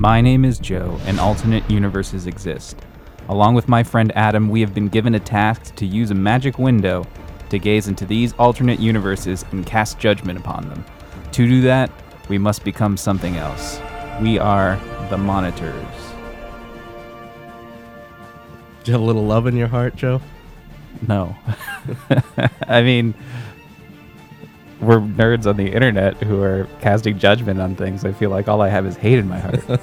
My name is Joe, and alternate universes exist. Along with my friend Adam, we have been given a task to use a magic window to gaze into these alternate universes and cast judgment upon them. To do that, we must become something else. We are the Monitors. Do you have a little love in your heart, Joe? No. I mean, we're nerds on the internet who are casting judgment on things. I feel like all I have is hate in my heart.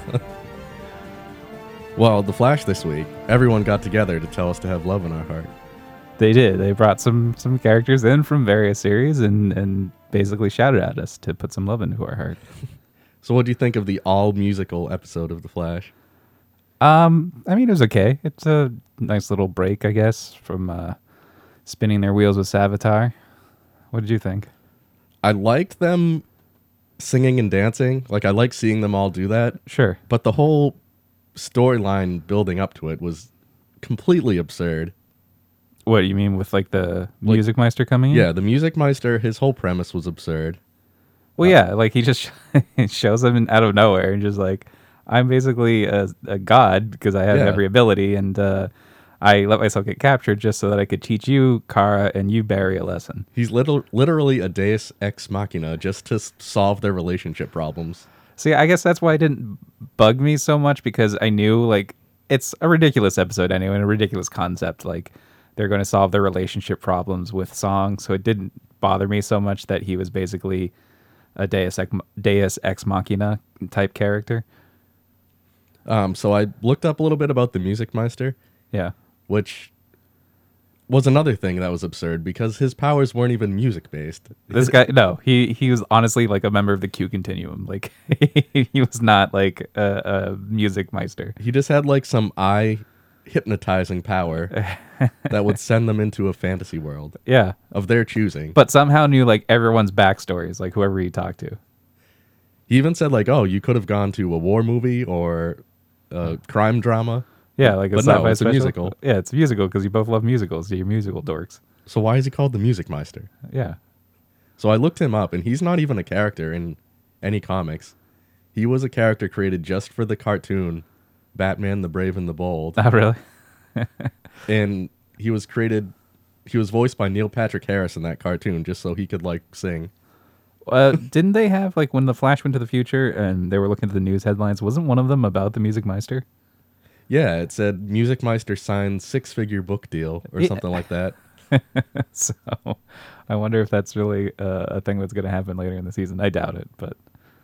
Well, The Flash this week, everyone got together to tell us to have love in our heart. They did. They brought some characters in from various series and basically shouted at us to put some love into our heart. So what do you think of the all-musical episode of The Flash? I mean, it was okay. It's a nice little break, I guess, from spinning their wheels with Savitar. What did you think? I liked them singing and dancing. Like, I like seeing them all do that. Sure. But the whole storyline building up to it was completely absurd. What do you mean with, like, the Music Meister coming in? Yeah, the Music Meister, his whole premise was absurd. Well, yeah, like, he just shows them out of nowhere and just, like, I'm basically a god because I have every ability, and I let myself get captured just so that I could teach you, Kara, and you, Barry, a lesson. He's literally a deus ex machina just to solve their relationship problems. See, I guess that's why it didn't bug me so much, because I knew, like, it's a ridiculous episode anyway, and a ridiculous concept. Like, they're going to solve their relationship problems with songs, so it didn't bother me so much that he was basically a deus ex machina type character. So I looked up a little bit about the Music Meister. Yeah. Which was another thing that was absurd because his powers weren't even music-based. This guy, no, he was honestly like a member of the Q Continuum. Like, he was not like a Music Meister. He just had like some eye hypnotizing power that would send them into a fantasy world. Yeah. Of their choosing. But somehow knew like everyone's backstories, like whoever he talked to. He even said like, oh, you could have gone to a war movie or a crime drama. Yeah, like a but sci-fi no, it's special. a musical. Yeah, it's a musical because you both love musicals. You're musical dorks. So why is he called the Music Meister? Yeah. So I looked him up, and he's not even a character in any comics. He was a character created just for the cartoon Batman the Brave and the Bold. Oh, really? And he was voiced by Neil Patrick Harris in that cartoon just so he could, like, sing. Didn't they have, like, when The Flash went to the future and they were looking at the news headlines, wasn't one of them about the Music Meister? Yeah, it said Music Meister signed 6-figure book deal or something like that. So I wonder if that's really a thing that's going to happen later in the season. I doubt it, but...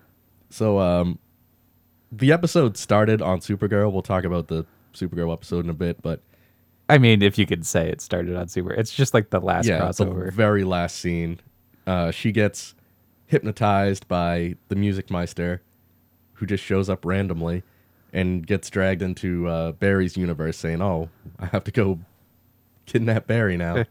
So the episode started on Supergirl. We'll talk about the Supergirl episode in a bit, but... I mean, if you could say it started on Supergirl. It's just like the last crossover. The very last scene. She gets hypnotized by the Music Meister, who just shows up randomly and gets dragged into Barry's universe saying, oh, I have to go kidnap Barry now.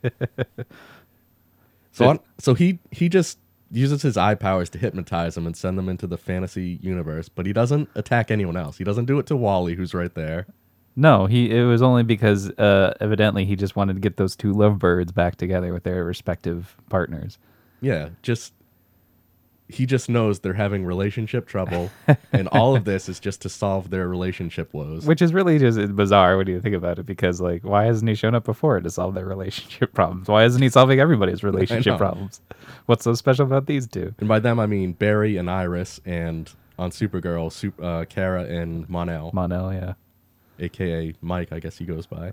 So he just uses his eye powers to hypnotize them and send them into the fantasy universe, but he doesn't attack anyone else. He doesn't do it to Wally, who's right there. No, it was only because evidently he just wanted to get those two lovebirds back together with their respective partners. Yeah, he just knows they're having relationship trouble, and all of this is just to solve their relationship woes. Which is really just bizarre when you think about it, because, like, why hasn't he shown up before to solve their relationship problems? Why isn't he solving everybody's relationship problems? What's so special about these two? And by them, I mean Barry and Iris, and on Supergirl, Kara and Mon-El. Mon-El, yeah. A.K.A. Mike, I guess he goes by.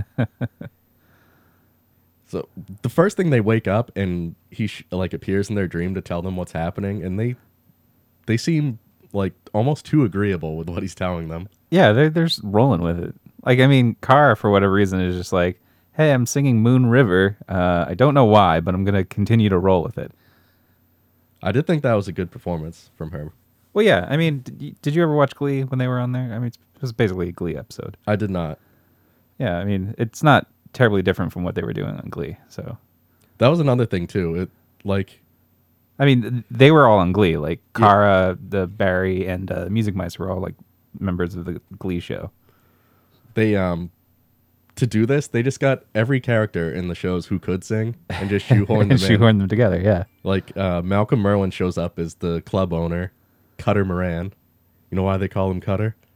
So the first thing, they wake up and he appears in their dream to tell them what's happening, and they seem like almost too agreeable with what he's telling them. Yeah, they're just rolling with it. Like, I mean, Kara, for whatever reason, is just like, hey, I'm singing Moon River. I don't know why, but I'm going to continue to roll with it. I did think that was a good performance from her. Well, yeah. I mean, did you ever watch Glee when they were on there? I mean, it was basically a Glee episode. I did not. Yeah, I mean, it's not terribly different from what they were doing on Glee, so... That was another thing, too. I mean, they were all on Glee. Like, Kara, the Barry, and Music Meister were all, like, members of the Glee show. They, to do this, they just got every character in the shows who could sing and just shoehorned them in. Shoehorned them together, yeah. Like, Malcolm Merlyn shows up as the club owner, Cutter Moran. You know why they call him Cutter?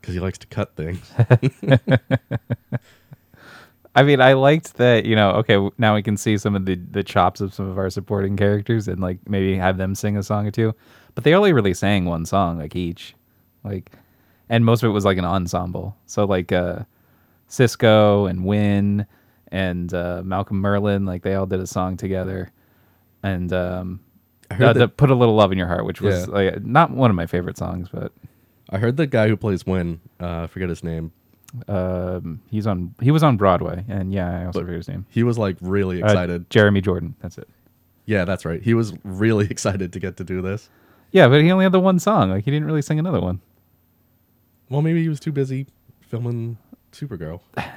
Because he likes to cut things. I mean, I liked that, okay, now we can see some of the chops of some of our supporting characters and like maybe have them sing a song or two. But they only really sang one song like each. Like, and most of it was like an ensemble. So like Cisco and Win and Malcolm Merlin, like they all did a song together. And I heard the Put a Little Love in Your Heart, which was Yeah. like not one of my favorite songs, but I heard the guy who plays Win, I forget his name, he was on Broadway, and yeah, I also But- forget his name. he was like really excited. Jeremy Jordan, that's it. Yeah, that's right. He was really excited to get to do this. Yeah, but he only had the one song. Like he didn't really sing another one. Well, maybe he was too busy filming Supergirl.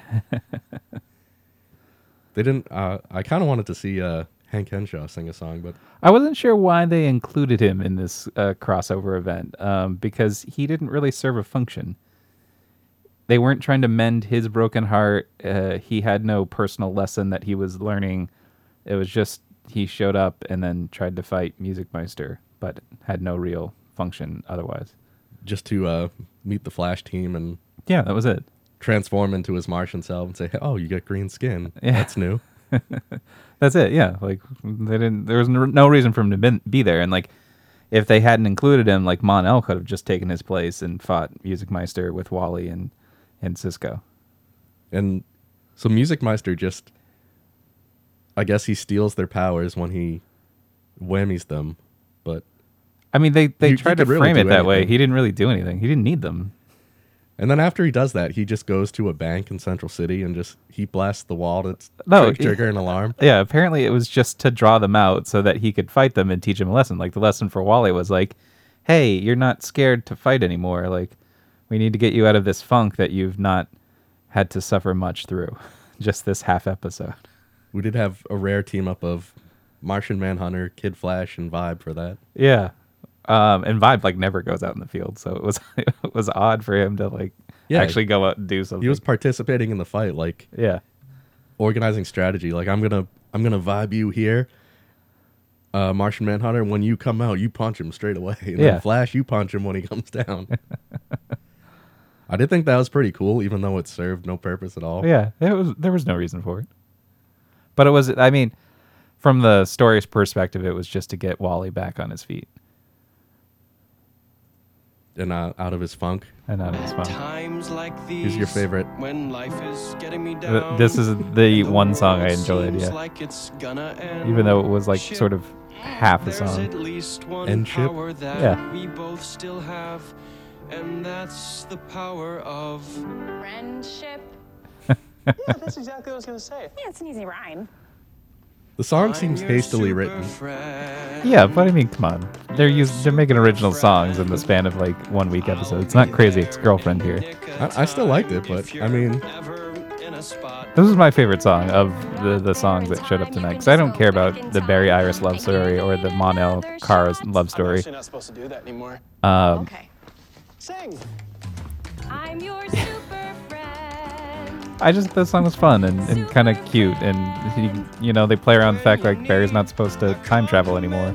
They didn't. I kind of wanted to see Hank Henshaw sing a song, but I wasn't sure why they included him in this crossover event because he didn't really serve a function. They weren't trying to mend his broken heart. He had no personal lesson that he was learning. It was just he showed up and then tried to fight Music Meister, but had no real function otherwise. just to meet the Flash team and Yeah, that was it. transform into his Martian self and say, "Oh, you got green skin. Yeah. That's new." That's it. Yeah, like they didn't. There was no reason for him to be there, and like if they hadn't included him, like Mon-El could have just taken his place and fought Music Meister with Wally and Cisco. And so Music Meister just, I guess he steals their powers when he whammies them, but I mean, they He tried to could really frame it do that way. anything. He didn't really do anything. He didn't need them. and then after he does that, he just goes to a bank in Central City and just he blasts the wall to No, trigger an alarm. Yeah, apparently it was just to draw them out so that he could fight them and teach them a lesson. Like the lesson for Wally was like, "Hey, you're not scared to fight anymore. Like, we need to get you out of this funk that you've not had to suffer much through." Just this half episode. We did have a rare team up of Martian Manhunter, Kid Flash, and Vibe for that. Yeah. And Vibe like never goes out in the field, so it was odd for him to like Yeah. actually go out and do something. He was participating in the fight, like yeah. organizing strategy. Like I'm gonna vibe you here, Martian Manhunter. When you come out, you punch him straight away. And Yeah. then Flash, you punch him when he comes down. I did think that was pretty cool, even though it served no purpose at all. Yeah, there was no reason for it. But it was, I mean, from the story's perspective, it was just to get Wally back on his feet And out of his funk. and out of his fun. Times like these, Who's your favorite? when life is getting me down, This is the one song I enjoyed, seems yeah. like it's gonna end. Even though it was like Ship, sort of half a there's song. at least one End ship? power that Yeah. we both still have, and that's the power of Friendship. Yeah, that's exactly what I was gonna say. Yeah, it's an easy rhyme. The song I'm seems your hastily super written. friend. Yeah, but I mean, come on. They're making original songs in the span of like 1 week episodes. It's not Crazy Ex-Girlfriend here. I still liked it, but I mean, This is my favorite song of the songs that showed up tonight. Because I don't care about the Barry Iris love story or the Mon-El Kara's love I'm story. actually not supposed to do that anymore. Okay. Sing. I'm your super friend. I just the song was fun and kind of cute, and they play around the fact like Barry's not supposed to time travel anymore.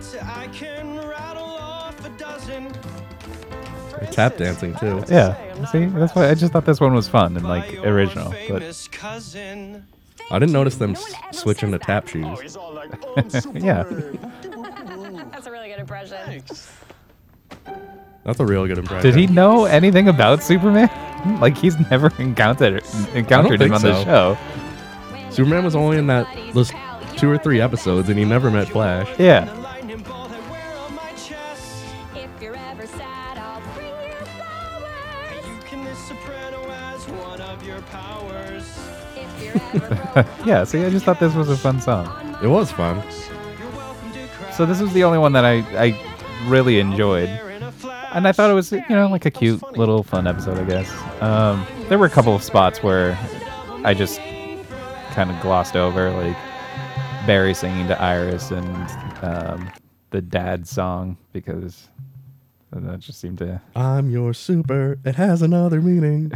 they're tap dancing too. Yeah, see, that's why I just thought this one was fun and like original. But I didn't notice them No one ever switch into says tap that. shoes. He's all like, oh, I'm super. Yeah. That's a really good impression. That's a real good impression. did he know anything about Superman? Like he's never encountered him think on the so. show. Superman was only in those 2 or 3 episodes, and he never met Flash. Yeah. If you're ever sad, I'll bring you flowers. If you're ever Yeah, see, I just thought this was a fun song. It was fun. So this was the only one that I really enjoyed. And I thought it was, like a cute little fun episode, I guess. There were a couple of spots where I just kind of glossed over, like Barry singing to Iris and the dad song, because that just seemed to... I'm your super. It has another meaning.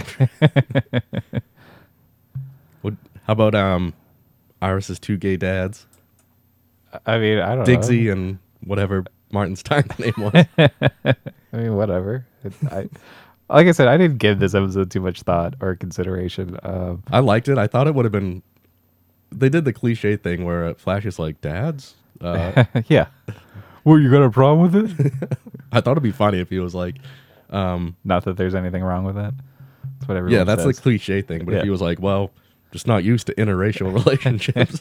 How about Iris's 2 gay dads, I mean, I don't Diggsy know. and whatever Martin Stein's name was? I mean, whatever. Like I said, I didn't give this episode too much thought or consideration. I liked it. I thought it would have been. They did the cliche thing where Flash is like, "Dads." Yeah. Well, you got a problem with it? I thought it'd be funny if he was like, Not that there's anything wrong with that. That's what everyone "Yeah, that's says. the cliche thing." But Yeah. if he was like, "Well, just not used to interracial relationships,"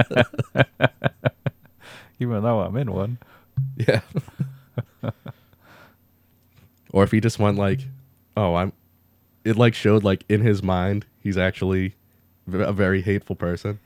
Even though I'm in one. yeah. Or if he just went like, "Oh, I'm," it like showed like in his mind he's actually a very hateful person.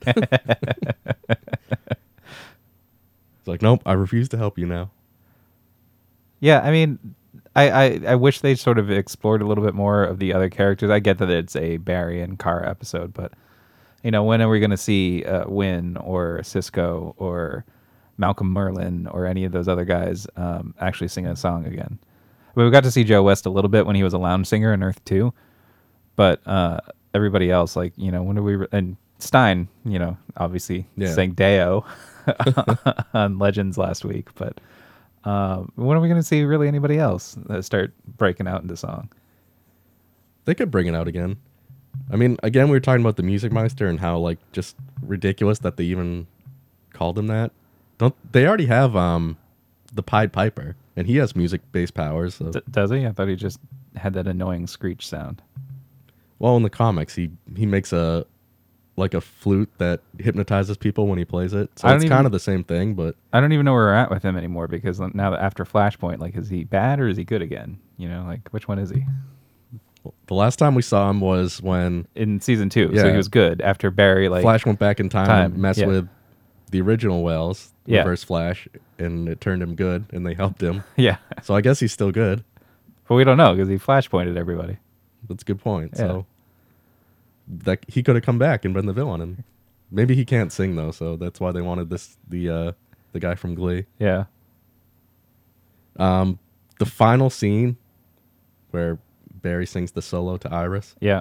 It's like, nope, I refuse to help you now. Yeah, I mean, I wish they sort of explored a little bit more of the other characters. I get that it's a Barry and Kara episode, but when are we going to see Win or Cisco or Malcolm Merlin or any of those other guys actually sing a song again? We got to see Joe West a little bit when he was a lounge singer in Earth 2, but everybody else, like, when do we... and Stein, obviously sang Deo on Legends last week, but when are we going to see really anybody else start breaking out into song? They could bring it out again. I mean, again, we were talking about the Music Meister and how like just ridiculous that they even called him that. Don't they already have the Pied Piper, and he has music-based powers. So. Does he? I thought he just had that annoying screech sound. Well, in the comics, he makes a flute that hypnotizes people when he plays it. So it's kind of the same thing, but I don't even know where we're at with him anymore, because now that after Flashpoint, like, is he bad or is he good again? Like, which one is he? the last time we saw him was when In season 2, so Yeah. he was good after Barry. Like, Flash went back in time and messed yeah. with the original Wells, Yeah. Reverse Flash, and it turned him good, and they helped him. yeah, So I guess he's still good. but we don't know because he Flashpointed everybody. That's a good point. Yeah. So that he could have come back and been the villain, and maybe he can't sing though, so that's why they wanted the guy from Glee. Yeah, The final scene where Barry sings the solo to Iris, yeah.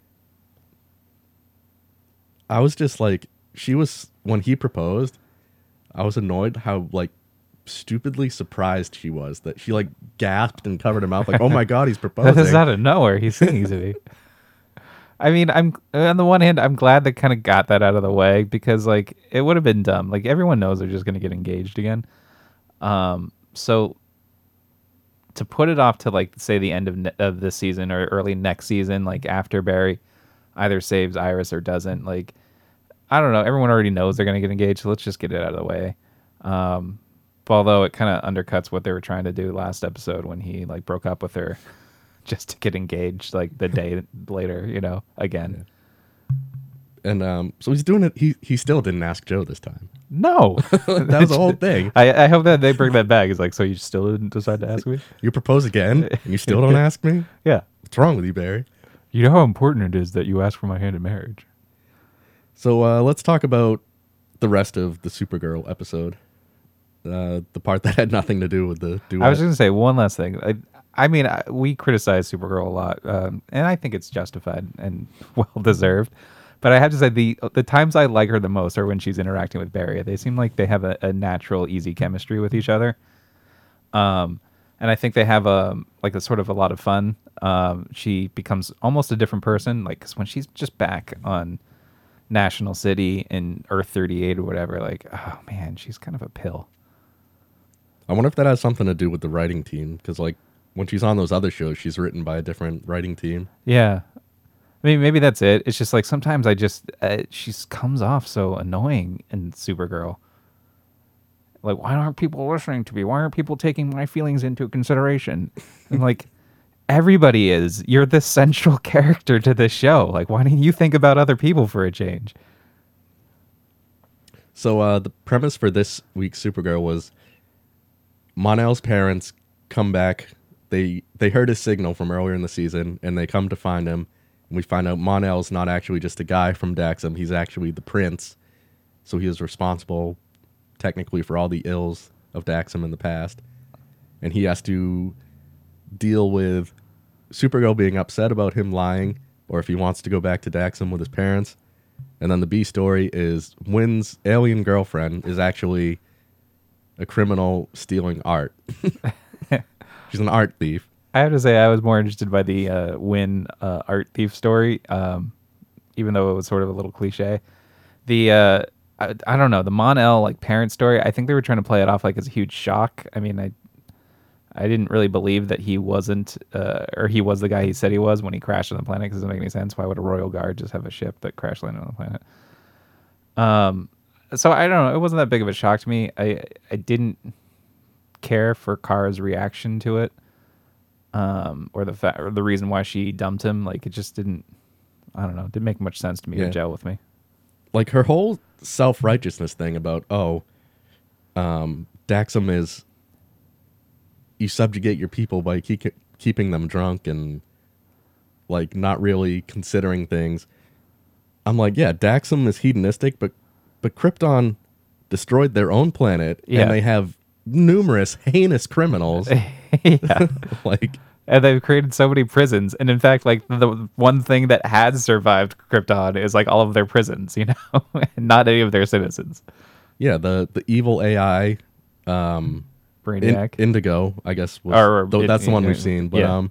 I was just like, when he proposed, I was annoyed how like stupidly surprised she was that she like gasped and covered her mouth like, oh my god, he's proposing. That is out of nowhere. He's singing to me. I mean, I'm on the one hand, I'm glad they kind of got that out of the way, because like it would have been dumb. Like, everyone knows they're just going to get engaged again. So to put it off to like say the end of this season or early next season, like after Barry either saves Iris or doesn't, like, I don't know. Everyone already knows they're going to get engaged, so let's just get it out of the way. Although it kind of undercuts what they were trying to do last episode when he like broke up with her just to get engaged like the day later, again. And so he's doing it. He still didn't ask Joe this time. No, That was the whole thing. I hope that they bring that back. It's like, so you still didn't decide to ask me? You propose again, and you still don't ask me? Yeah. What's wrong with you, Barry? You know how important it is that you ask for my hand in marriage. So let's talk about the rest of the Supergirl episode. The part that had nothing to do with the duet. I was going to say one last thing. I mean, we criticize Supergirl a lot, and I think it's justified and well deserved. But I have to say, the times I like her the most are when she's interacting with Barry. They seem like they have a natural, easy chemistry with each other. And I think they have a sort of a lot of fun. She becomes almost a different person, like, 'cause when she's just back on National City in Earth 38 or whatever, like, oh man, she's kind of a pill. I wonder if that has something to do with the writing team, because like when she's on those other shows, she's written by a different writing team. Yeah. I mean, maybe that's it. It's just like sometimes she comes off so annoying in Supergirl. Like, why aren't people listening to me? Why aren't people taking my feelings into consideration? And like, everybody is. You're the central character to this show. Like, why didn't you think about other people for a change? So the premise for this week's Supergirl was Mon-El's parents come back. They heard a signal from earlier in the season, and they come to find him. And we find out Mon-El's not actually just a guy from Daxam. He's actually the prince. So he is responsible, technically, for all the ills of Daxam in the past. And he has to deal with Supergirl being upset about him lying, or if he wants to go back to Daxam with his parents. And then the B story is Wynn's alien girlfriend is actually a criminal stealing art. She's an art thief. I have to say I was more interested by the Win art thief story, even though it was sort of a little cliche. The I don't know, the Mon-El like parent story. I think they were trying to play it off like as a huge shock. I mean, I didn't really believe that he wasn't or he was the guy he said he was when he crashed on the planet, because it doesn't make any sense. Why would a royal guard just have a ship that crash landed on the planet? So I don't know. It wasn't that big of a shock to me. I didn't care for Kara's reaction to it, or the reason why she dumped him. Like, it just didn't. I don't know. It didn't make much sense to me or gel with me. Like, her whole self-righteousness thing about Daxam is you subjugate your people by keeping them drunk and like not really considering things. I'm like, yeah, Daxam is hedonistic, but Krypton destroyed their own planet, and they have numerous heinous criminals. Yeah. Like, and they've created so many prisons, and in fact, like the one thing that has survived Krypton is like all of their prisons, you know, and not any of their citizens. yeah, the evil AI, Brainiac. Indigo, I guess, was, that's the one we've seen. But yeah.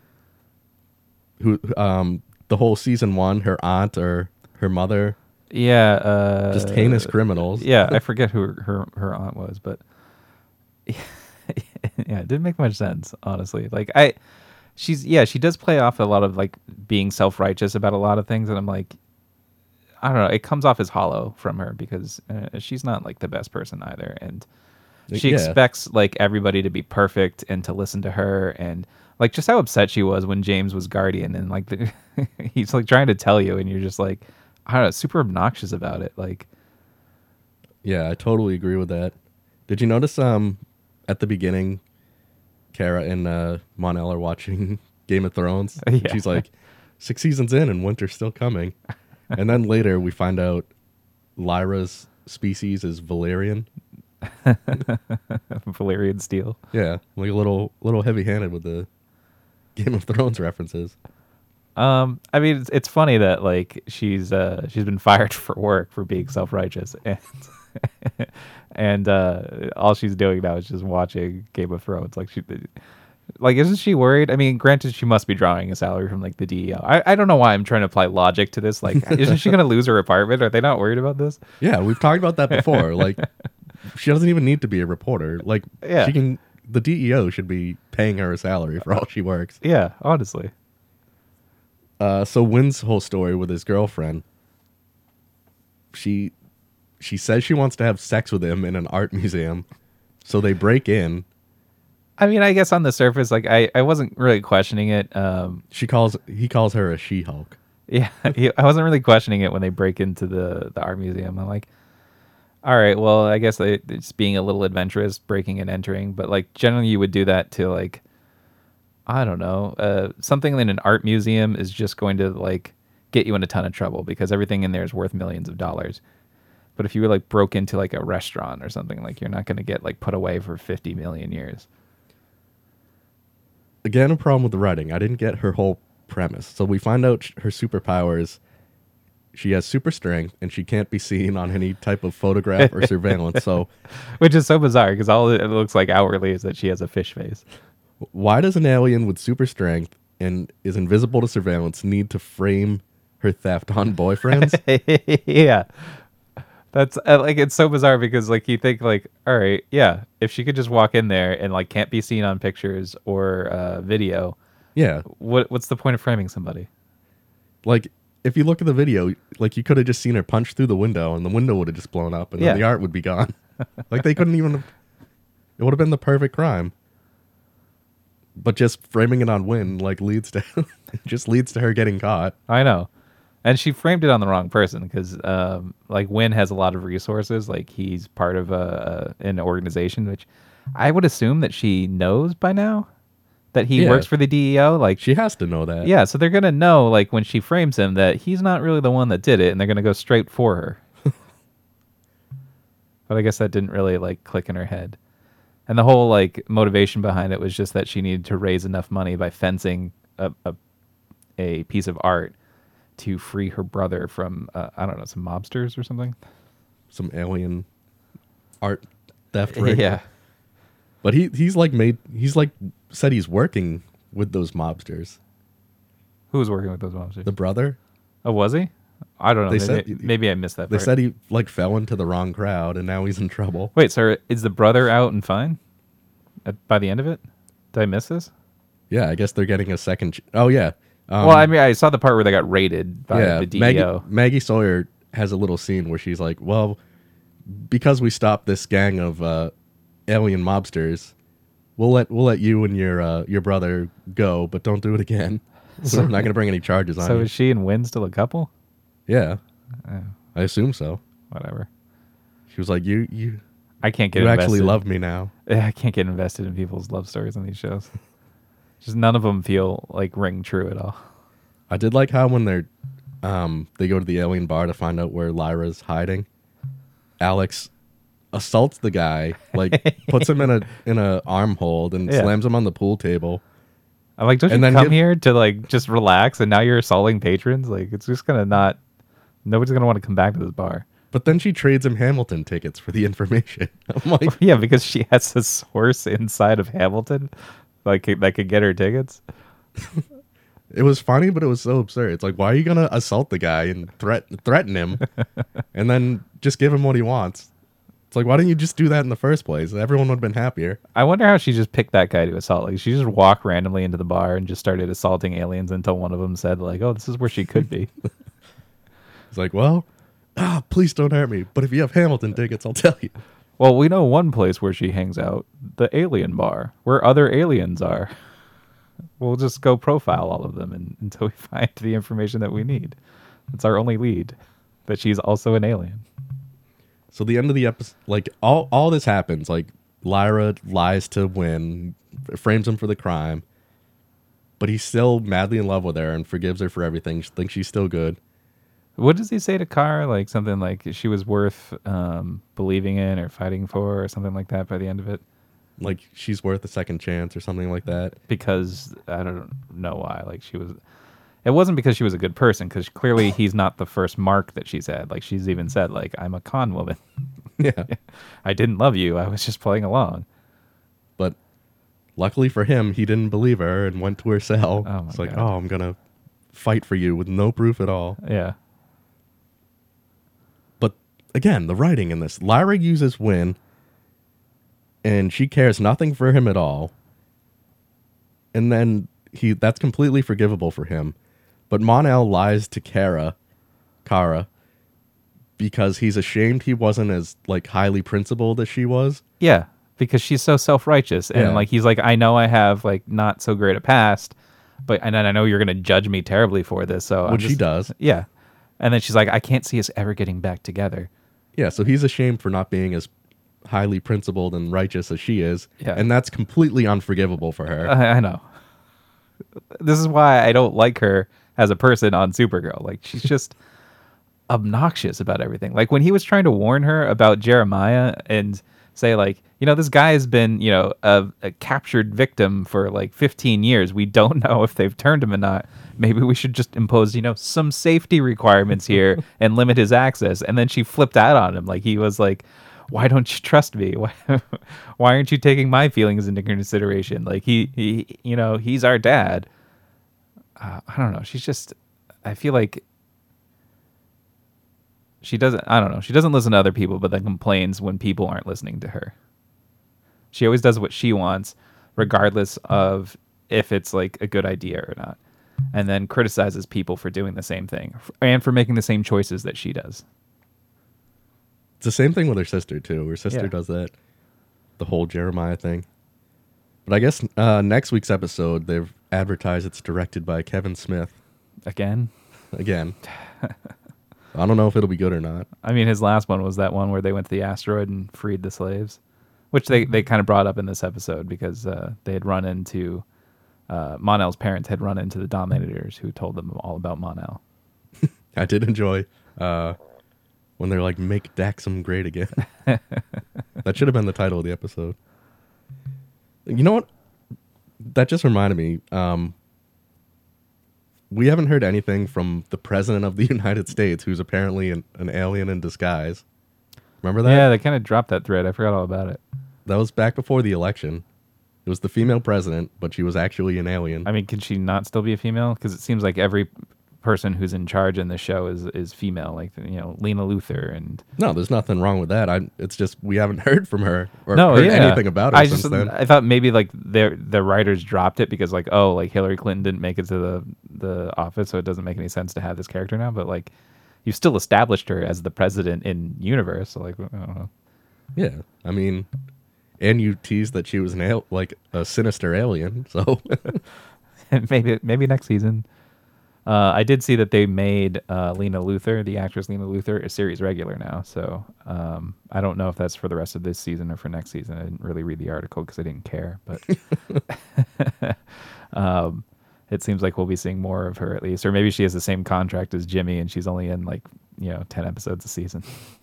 The whole season 1, her aunt or her mother, Yeah, just heinous criminals. Yeah, I forget who her aunt was, but yeah, it didn't make much sense, honestly. Like she does play off a lot of like being self-righteous about a lot of things, and I'm like, I don't know, it comes off as hollow from her because she's not like the best person either, and she expects like everybody to be perfect and to listen to her, and like just how upset she was when James was Guardian, and like he's like trying to tell you, and you're just like, I don't know, super obnoxious about it. Like, yeah, I totally agree with that. Did you notice at the beginning, Kara and Mon-El are watching Game of Thrones? Yeah. She's like, 6 seasons in and winter's still coming. And then later we find out Lyra's species is Valyrian. Valyrian steel. Yeah, like a little heavy-handed with the Game of Thrones references. I mean, it's funny that like she's been fired for work for being self-righteous, and all she's doing now is just watching Game of Thrones. Like isn't she worried? I mean, granted, she must be drawing a salary from like the DEO. I don't know why I'm trying to apply logic to this. Like, isn't she going to lose her apartment? Are they not worried about this? Yeah, we've talked about that before. Like, she doesn't even need to be a reporter. Like, she can. The DEO should be paying her a salary for all she works. Yeah, honestly. So Wynn's whole story with his girlfriend, she says she wants to have sex with him in an art museum, so they break in. I mean, I guess on the surface, like I wasn't really questioning it. He calls her a She-Hulk. Yeah, I wasn't really questioning it when they break into the art museum. I'm like, all right, well, I guess it's being a little adventurous, breaking and entering, but like generally you would do that to like, I don't know, something in an art museum is just going to like get you in a ton of trouble because everything in there is worth millions of dollars. But if you were like broke into like a restaurant or something, like you're not going to get like put away for 50 million years. Again, a problem with the writing. I didn't get her whole premise. So we find out her superpowers. She has super strength, and she can't be seen on any type of photograph or surveillance. So, which is so bizarre because all it looks like outwardly is that she has a fish face. Why does an alien with super strength and is invisible to surveillance need to frame her theft on boyfriends? Yeah. That's like, it's so bizarre because like you think like, all right, yeah, if she could just walk in there and like can't be seen on pictures or video, yeah, what's the point of framing somebody? Like, if you look at the video, like you could have just seen her punch through the window and the window would have just blown up and then the art would be gone. Like they couldn't even, it would have been the perfect crime. But just framing it on Wynn like leads to her getting caught. I know. And she framed it on the wrong person because like Wynn has a lot of resources. Like he's part of an organization, which I would assume that she knows by now that he works for the DEO. Like she has to know that. Yeah. So they're going to know like when she frames him that he's not really the one that did it and they're going to go straight for her. But I guess that didn't really like click in her head. And the whole like motivation behind it was just that she needed to raise enough money by fencing a piece of art to free her brother from, I don't know, some mobsters or something. Some alien art theft ring. Yeah. But he's like said he's working with those mobsters. Who was working with those monsters? The brother. Oh, was he? I don't know. They Maybe I missed that They part. said he like fell into the wrong crowd and now he's in trouble. Wait, so is the brother out and fine by the end of it? Did I miss this? Yeah, I guess they're getting a second. Oh yeah. Well, I mean, I saw the part where they got raided by yeah, the DEO. Maggie Sawyer has a little scene where she's like, "Well, because we stopped this gang of alien mobsters, we'll let you and your brother go, but don't do it again. So we're not going to bring any charges on So you." is she and Wynn still a couple? Yeah, Oh, I assume so. whatever. She was like, "You I can't get you invested. actually love me now." I can't get invested in people's love stories on these shows. Just none of them feel like ring true at all. I did like how when they go to the alien bar to find out where Lyra's hiding, Alex assaults the guy, like puts him in a arm hold and Yeah. slams him on the pool table. I'm like, don't And you then come give- here to like just relax and now you're assaulting patrons? Like, it's just gonna not. Nobody's gonna want to come back to this bar. But then she trades him Hamilton tickets for the information. I'm like, Yeah, because she has a source inside of Hamilton, like that could get her tickets. it was funny, but it was so absurd. It's like, why are you gonna assault the guy and threaten him, and then just give him what he wants? It's like, why didn't you just do that in the first place? Everyone would have been happier. I wonder how she just picked that guy to assault. Like, she just walked randomly into the bar and just started assaulting aliens until one of them said, like, "Oh, this is where she could be." It's like, well, please don't hurt me. But if you have Hamilton tickets, I'll tell you. Well, we know one place where she hangs out, the alien bar, where other aliens are. We'll just go profile all of them until we find the information that we need. It's our only lead, that she's also an alien. So the end of the episode, like all this happens. Like Lyra lies to Wynn, frames him for the crime, but he's still madly in love with her and forgives her for everything. She thinks she's still good. What does he say to Kara? Like something like she was worth believing in or fighting for or something like that by the end of it? Like she's worth a second chance or something like that. Because I don't know why. Like it wasn't because she was a good person, because clearly he's not the first mark that she's had. Like she's even said, like, I'm a con woman. Yeah. I didn't love you. I was just playing along. But luckily for him, he didn't believe her and went to her cell. Oh my it's like, God. oh, I'm going to fight for you with no proof at all. Yeah. But again, the writing in this, Lyra uses Wynn and she cares nothing for him at all. And then that's completely forgivable for him. But Mon-El lies to Kara, because he's ashamed he wasn't as like highly principled as she was. Yeah. Because she's so self-righteous. And Yeah. like, he's like, I know I have like not so great a past, but and I know you're going to judge me terribly for this. So Which she does. Yeah. And then she's like, I can't see us ever getting back together. Yeah, so he's ashamed for not being as highly principled and righteous as she is. Yeah. And that's completely unforgivable for her. I know. This is why I don't like her as a person on Supergirl. Like, she's just obnoxious about everything. Like, when he was trying to warn her about Jeremiah and say, like, you know, this guy has been, you know, a captured victim for like 15 years. We don't know if they've turned him or not. Maybe we should just impose, you know, some safety requirements here and limit his access. And then she flipped out on him. Like, he was like, why don't you trust me? Why aren't you taking my feelings into consideration? Like, he you know, he's our dad. I don't know. She's just, I feel like she doesn't listen to other people, but then complains when people aren't listening to her. She always does what she wants, regardless of if it's like a good idea or not. And then criticizes people for doing the same thing and for making the same choices that she does. It's the same thing with her sister, too. Her sister Yeah. does that. The whole Jeremiah thing. But I guess next week's episode, they've advertised it's directed by Kevin Smith. Again? Again. I don't know if it'll be good or not. I mean, his last one was that one where they went to the asteroid and freed the slaves, which they kind of brought up in this episode because they had run into, Mon-El's parents had run into the Dominators who told them all about Mon-El. I did enjoy when they're like, make Daxam great again. That should have been the title of the episode. You know what? That just reminded me. We haven't heard anything from the president of the United States, who's apparently an alien in disguise. Remember that? Yeah, they kind of dropped that thread. I forgot all about it. That was back before the election. It was the female president, but she was actually an alien. I mean, can she not still be a female? Because it seems like every person who's in charge in the show is female. Like, you know, Lena Luthor and No, there's nothing wrong with that. It's just we haven't heard from her or no, heard yeah. anything about her since then. I thought maybe like the writers dropped it because like, oh, like Hillary Clinton didn't make it to the office, so it doesn't make any sense to have this character now. But like, you still established her as the president in universe. So like, I don't know. Yeah, I mean, and you teased that she was like a sinister alien. So maybe next season. I did see that they made Lena Luthor, the actress Lena Luthor, a series regular now. So I don't know if that's for the rest of this season or for next season. I didn't really read the article because I didn't care. But it seems like we'll be seeing more of her at least. Or maybe she has the same contract as Jimmy and she's only in like, 10 episodes a season.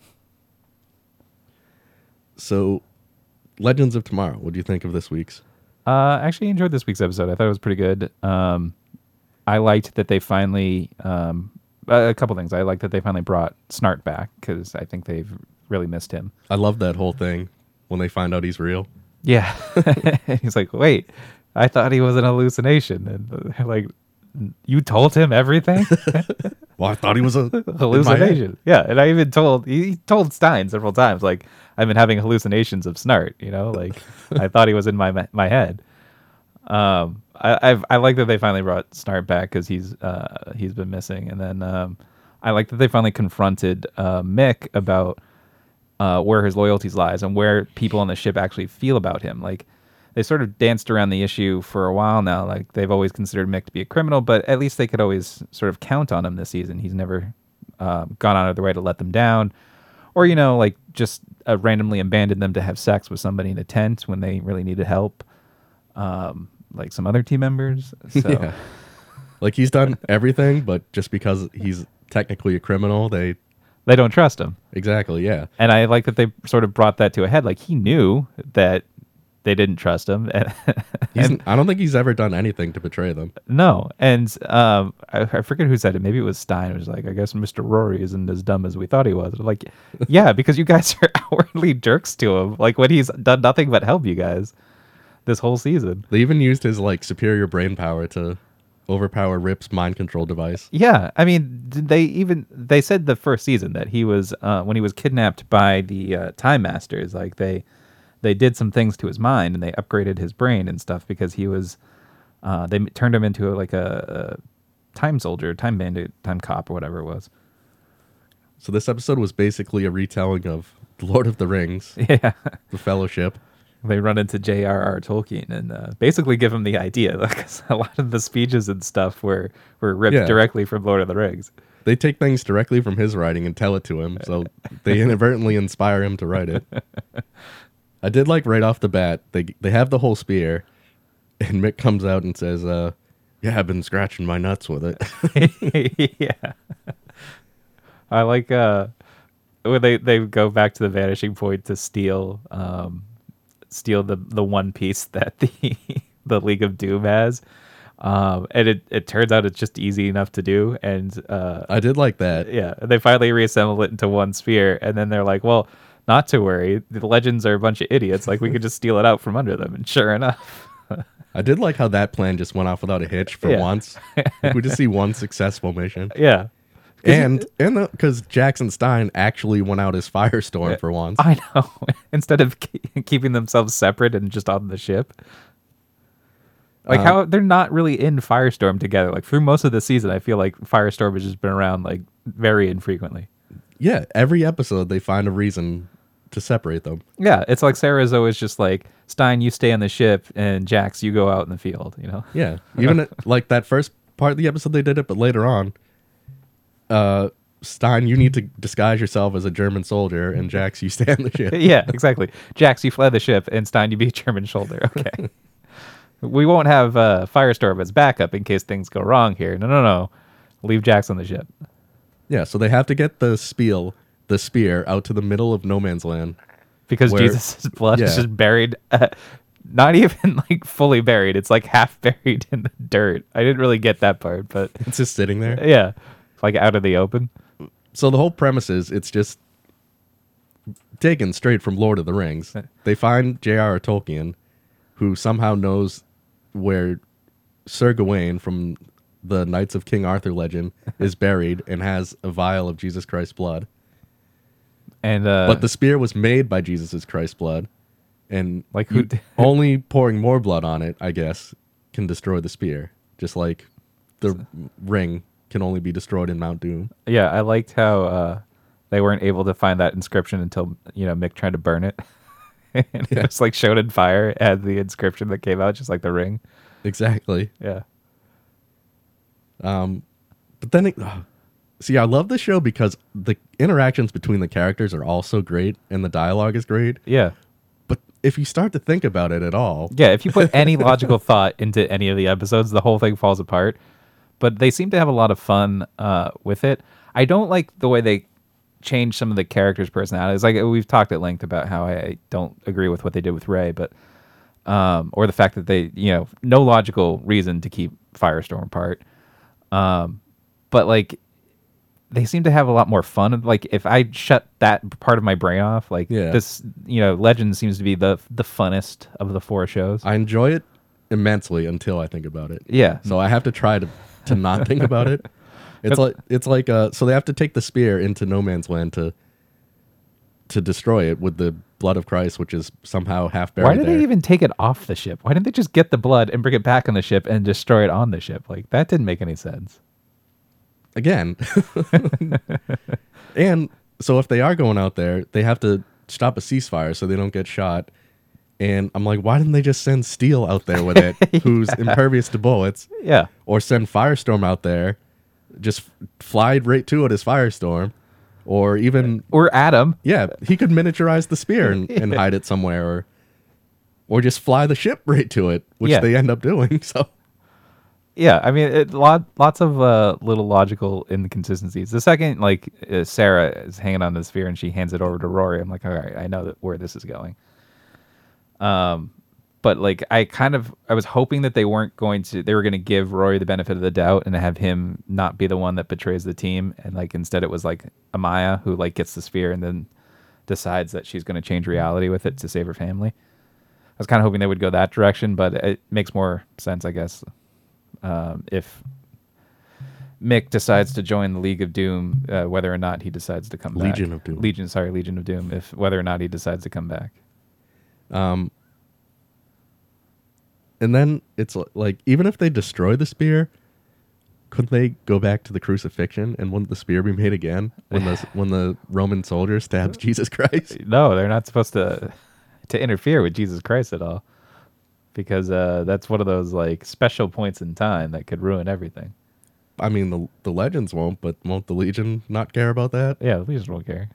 So, Legends of Tomorrow. What do you think of this week's? Actually enjoyed this week's episode. I thought it was pretty good. I liked that they finally, a couple things. I liked that they finally brought Snart back because I think they've really missed him. I love that whole thing when they find out he's real. Yeah. He's like, wait, I thought he was an hallucination. And they're like, you told him everything? Well, I thought he was a hallucination. Yeah. And I even he told Stein several times, like, I've been having hallucinations of Snart, like I thought he was in my head. I like that they finally brought Snart back because he's been missing, and then I like that they finally confronted Mick about where his loyalties lies and where people on the ship actually feel about him. Like they sort of danced around the issue for a while now. Like they've always considered Mick to be a criminal, but at least they could always sort of count on him this season. He's never gone out of the way to let them down, or like just randomly abandoned them to have sex with somebody in a tent when they really needed help. Like some other team members. So Yeah. Like he's done everything, but just because he's technically a criminal, they don't trust him. exactly, yeah. And I like that they sort of brought that to a head. Like he knew that they didn't trust him. I don't think he's ever done anything to betray them. No. And I forget who said it. Maybe it was Stein. It was like, I guess Mr. Rory isn't as dumb as we thought he was. Like, yeah, because you guys are outwardly jerks to him. Like when he's done nothing but help you guys this whole season. They even used his like superior brain power to overpower Rip's mind control device. Yeah, I mean, they said the first season that he was when he was kidnapped by the Time Masters, like they did some things to his mind and they upgraded his brain and stuff because he was they turned him into a time soldier, time bandit, time cop, or whatever it was. So this episode was basically a retelling of Lord of the Rings, Yeah. the Fellowship. They run into J.R.R. Tolkien and basically give him the idea. Like a lot of the speeches and stuff were ripped directly from Lord of the Rings. They take things directly from his writing and tell it to him, so they inadvertently inspire him to write it. I did like right off the bat, they have the whole spear, and Mick comes out and says, yeah, I've been scratching my nuts with it. Yeah. I like when they go back to the vanishing point to steal the one piece that the League of Doom has. And it turns out it's just easy enough to do. And I did like that. yeah, they finally reassemble it into one spear. And then they're like, well, not to worry. The legends are a bunch of idiots. Like we could just steal it out from under them. And sure enough. I did like how that plan just went off without a hitch for Yeah. once. Like, we just see one successful mission. Yeah. And because Jackson Stein actually went out as Firestorm for once. I know. Instead of keeping themselves separate and just on the ship. Like how they're not really in Firestorm together. Like through most of the season, I feel like Firestorm has just been around like very infrequently. Yeah, every episode they find a reason to separate them. Yeah, it's like Sarah's always just like, Stein, you stay on the ship, and Jax, you go out in the field, Yeah, even like that first part of the episode they did it, but later on, Stein, you need to disguise yourself as a German soldier, and Jax, you stay on the ship. Yeah, exactly. Jax, you fly the ship, and Stein, you be a German shoulder. Okay. We won't have Firestorm as backup in case things go wrong here. No. Leave Jax on the ship. Yeah, so they have to get the spear out to the middle of no man's land. Because Where- Jesus' blood is yeah. just buried, not even like fully buried. It's like half buried in the dirt. I didn't really get that part, but It's just sitting there. yeah, like out of the open. So the whole premise is it's just taken straight from Lord of the Rings. They find J.R.R. Tolkien, who somehow knows where Sir Gawain from the Knights of King Arthur legend is buried and has a vial of Jesus Christ's blood. And But the spear was made by Jesus Christ's blood, and Like who only pouring more blood on it, I guess, can destroy the spear. Just like the ring can only be destroyed in Mount Doom. yeah, I liked how they weren't able to find that inscription until Mick tried to burn it. And it was like shown in fire. It had the inscription that came out, just like the ring. Exactly. Yeah. But then, see, I love this show because the interactions between the characters are all so great, and the dialogue is great. Yeah. But if you start to think about it at all, Yeah, if you put any logical thought into any of the episodes, the whole thing falls apart. But they seem to have a lot of fun with it. I don't like the way they change some of the characters' personalities. Like we've talked at length about how I don't agree with what they did with Rey, but or the fact that they, no logical reason to keep Firestorm apart. But like they seem to have a lot more fun. Like if I shut that part of my brain off, like this, Legend seems to be the funnest of the four shows. I enjoy it immensely until I think about it. Yeah. So I have to try to not think about it. It's like so they have to take the spear into no man's land to destroy it with the blood of Christ, which is somehow half buried. Why did there. they even take it off the ship? Why didn't they just get the blood and bring it back on the ship and destroy it on the ship? Like that didn't make any sense. Again. And so if they are going out there, they have to stop a ceasefire so they don't get shot. And I'm like, why didn't they just send Steel out there with it, who's impervious to bullets? Yeah. Or send Firestorm out there, just fly right to it as Firestorm. Or even... Or Adam. Yeah, he could miniaturize the spear and hide it somewhere. Or just fly the ship right to it, which they end up doing, so... Yeah, I mean, lots of little logical inconsistencies. The second, Sarah is hanging on the sphere and she hands it over to Rory, I'm like, all right, I know where this is going. But I was hoping that they were going to give Rory the benefit of the doubt and have him not be the one that betrays the team. And instead it was Amaya who gets the sphere and then decides that she's going to change reality with it to save her family. I was kind of hoping they would go that direction, but it makes more sense, I guess. If Mick decides to join the League of Doom, whether or not he decides to come back. Legion of Doom. Legion of Doom. Whether or not he decides to come back. And then it's like, even if they destroy the spear, couldn't they go back to the crucifixion and wouldn't the spear be made again when the Roman soldier stabs Jesus Christ? No, they're not supposed to interfere with Jesus Christ at all, because that's one of those special points in time that could ruin everything. I mean, the legends won't, but won't the Legion not care about that? Yeah, the Legion won't care.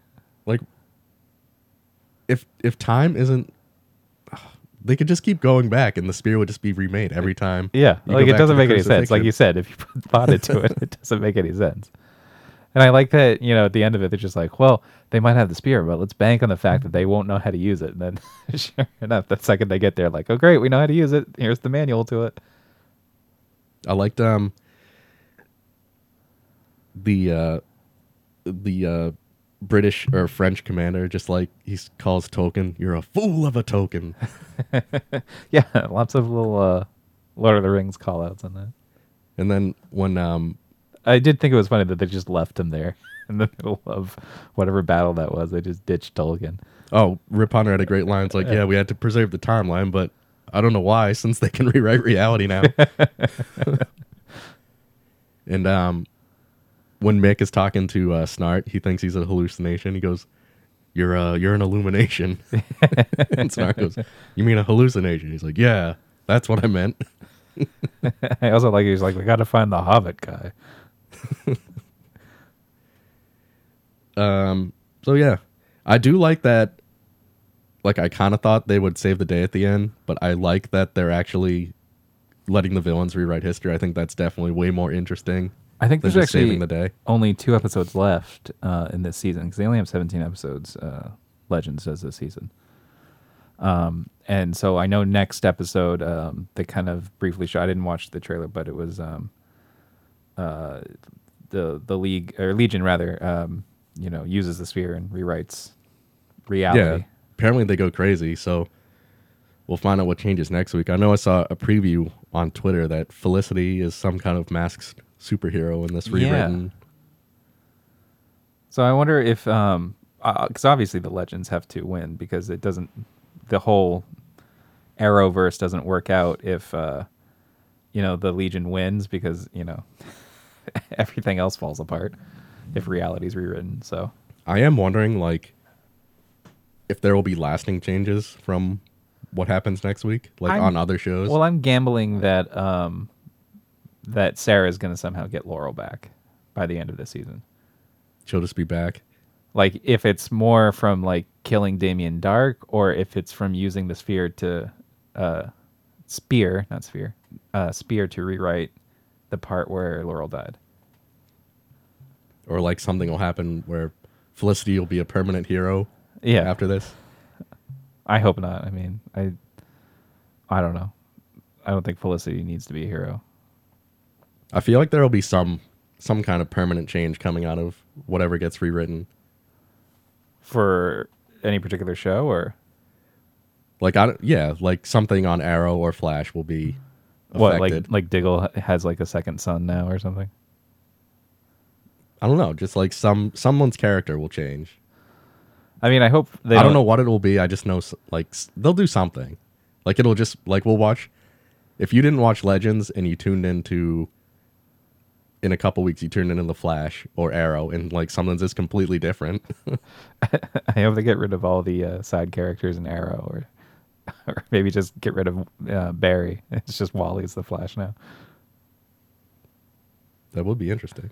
If time isn't, they could just keep going back and the spear would just be remade every time. Yeah, it doesn't make any sense. Like crucifixion. you said, if you put thought into it, it doesn't make any sense. And I like that, at the end of it, they're just like, well, they might have the spear, but let's bank on the fact that they won't know how to use it. And then, sure enough, the second they get there, oh, great, we know how to use it. Here's the manual to it. I liked the British or French commander, just he calls Token, "You're a fool of a Token." Yeah, lots of little Lord of the Rings call-outs on that. And then when I did think it was funny that they just left him there in the middle of whatever battle that was. They just ditched Tolkien. Oh, Rip Hunter had a great line. It's like, yeah, we had to preserve the timeline, but I don't know why, since they can rewrite reality now. And when Mick is talking to Snart, he thinks he's a hallucination. He goes, "You're an illumination." And Snart goes, "You mean a hallucination?" He's like, "Yeah, that's what I meant." I also like he's like, we got to find the Hobbit guy. So yeah, I do like that. I kind of thought they would save the day at the end, but I like that they're actually letting the villains rewrite history. I think that's definitely way more interesting. I think than there's just saving actually the day. only 2 episodes left in this season because they only have 17 episodes. Legends does this season. And so I know next episode they kind of briefly show. I didn't watch the trailer, but it was the League or Legion rather. Uses the sphere and rewrites reality. Yeah, apparently they go crazy. So we'll find out what changes next week. I know I saw a preview on Twitter that Felicity is some kind of masked superhero in this rewritten. So I wonder if, because obviously the Legends have to win because it doesn't, the whole Arrowverse doesn't work out if, you know, the Legion wins because, you know, everything else falls apart if reality's rewritten. So I am wondering, like, if there will be lasting changes from what happens next week, like on other shows. Well, I'm gambling that that Sarah's going to somehow get Laurel back by the end of the season. She'll just be back. Like, if it's more from, like, killing Damien Dark, or if it's from using the sphere to, spear to rewrite the part where Laurel died. Or, like, something will happen where Felicity will be a permanent hero after this. I hope not. I mean, I don't know. I don't think Felicity needs to be a hero. I feel like there will be some kind of permanent change coming out of whatever gets rewritten. For any particular show, or like, like something on Arrow or Flash will be affected. What, like Diggle has like a second son now or something? I don't know. Just like someone's character will change. I mean, I hope they. I don't know what it'll be. I just know like they'll do something. Like it'll just like we'll watch. If you didn't watch Legends and you tuned into. In a couple weeks, you turn into the Flash or Arrow, and like something's just completely different. I hope they get rid of all the side characters in Arrow, or maybe just get rid of Barry. It's just Wally's the Flash now. That would be interesting.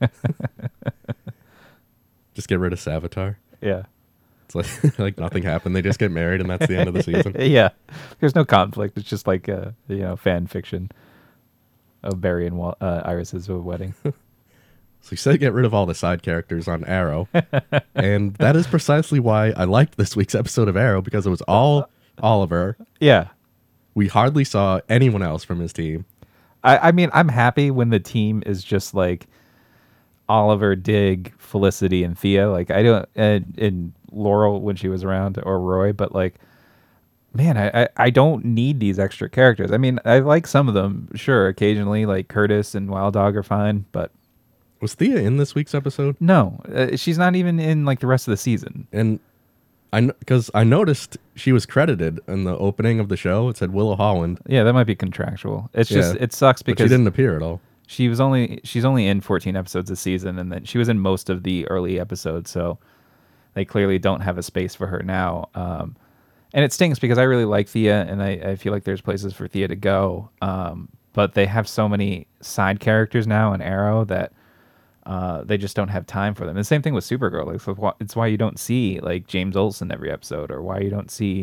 Just get rid of Savitar. Yeah, it's like nothing happened. They just get married, and that's the end of the season. Yeah, there's no conflict. It's just like fan fiction. Of Barry and Iris's wedding. So you said get rid of all the side characters on Arrow. And that is precisely why I liked this week's episode of Arrow, because it was all Oliver. Yeah. We hardly saw anyone else from his team. I mean, I'm happy when the team is just like Oliver, Dig, Felicity, and Thea. Like, I don't... and Laurel when she was around, or Roy, but like... Man, I don't need these extra characters. I mean, I like some of them, sure, occasionally, like Curtis and Wild Dog are fine, but... Was Thea in this week's episode? No, she's not even in, like, the rest of the season. And because I noticed she was credited in the opening of the show. It said Willow Holland. Yeah, that might be contractual. It's just, it sucks because... But she didn't appear at all. She's only in 14 episodes a season, and then she was in most of the early episodes, so they clearly don't have a space for her now. And it stings because I really like Thea, and I feel like there's places for Thea to go. But they have so many side characters now in Arrow that they just don't have time for them. And the same thing with Supergirl. Like, so it's why you don't see like James Olsen every episode, or why you don't see.